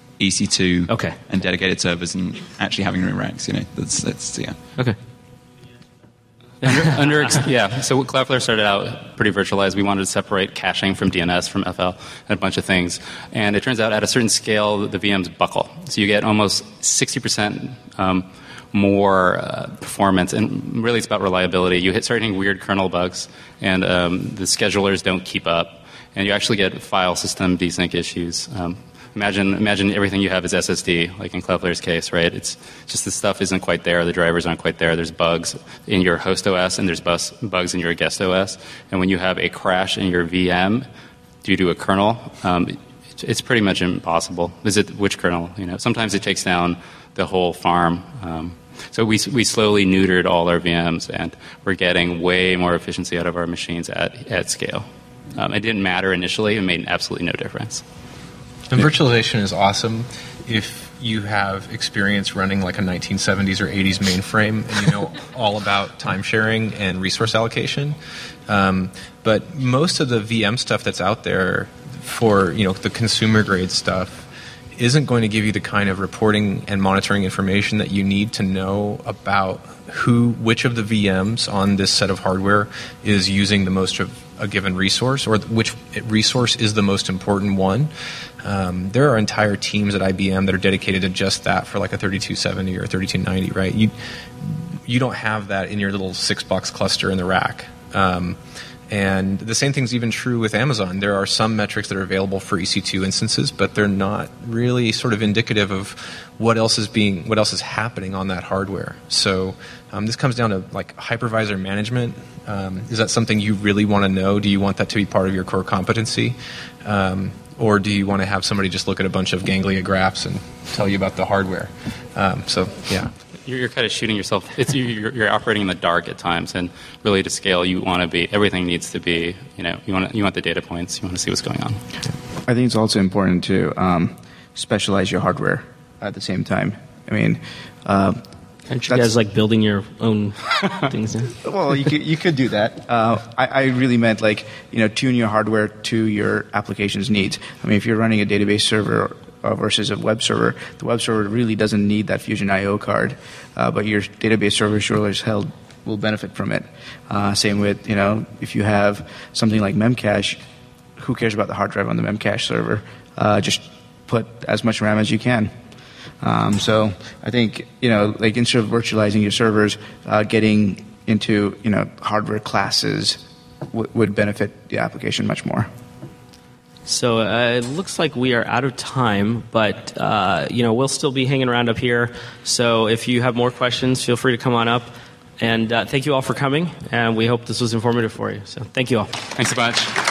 EC2 and dedicated servers and actually having room racks. That's yeah. Okay. So Cloudflare started out pretty virtualized. We wanted to separate caching from DNS, from FL, and a bunch of things. And it turns out at a certain scale, the VMs buckle. So you get almost 60% more performance. And really it's about reliability. You start hitting weird kernel bugs, and the schedulers don't keep up. And you actually get file system desync issues. Imagine everything you have is SSD, like in Cloudflare's case, right? It's just the stuff isn't quite there, the drivers aren't quite there, there's bugs in your host OS, and there's bugs in your guest OS. And when you have a crash in your VM due to a kernel, it's pretty much impossible. Which kernel? Sometimes it takes down the whole farm. So we slowly neutered all our VMs, and we're getting way more efficiency out of our machines at scale. It didn't matter initially, it made absolutely no difference. And virtualization is awesome if you have experience running like a 1970s or 80s mainframe and you know all about time sharing and resource allocation. But most of the VM stuff that's out there for the consumer grade stuff isn't going to give you the kind of reporting and monitoring information that you need to know about which of the VMs on this set of hardware is using the most of a given resource, or which resource is the most important one. There are entire teams at IBM that are dedicated to just that for like a 3270 or a 3290, right? You don't have that in your little 6-box cluster in the rack. And the same thing's even true with Amazon. There are some metrics that are available for EC2 instances, but they're not really sort of indicative of what else is happening on that hardware. So this comes down to like hypervisor management. Is that something you really want to know? Do you want that to be part of your core competency? Or do you want to have somebody just look at a bunch of ganglia graphs and tell you about the hardware? Yeah. You're kind of shooting yourself. You're operating in the dark at times, and really to scale, you want to be. Everything needs to be. You want the data points. You want to see what's going on. I think it's also important to specialize your hardware at the same time. I mean, aren't you guys like building your own things? Well, you could do that. I really meant like tune your hardware to your application's needs. I mean, if you're running a database server versus a web server, the web server really doesn't need that Fusion I/O card, but your database server sure as hell will benefit from it. Same with if you have something like Memcache, who cares about the hard drive on the Memcache server? Just put as much RAM as you can. So I think like instead of virtualizing your servers, getting into hardware classes would benefit the application much more. So it looks like we are out of time, but we'll still be hanging around up here. So if you have more questions, feel free to come on up. And thank you all for coming, and we hope this was informative for you. So thank you all. Thanks a bunch.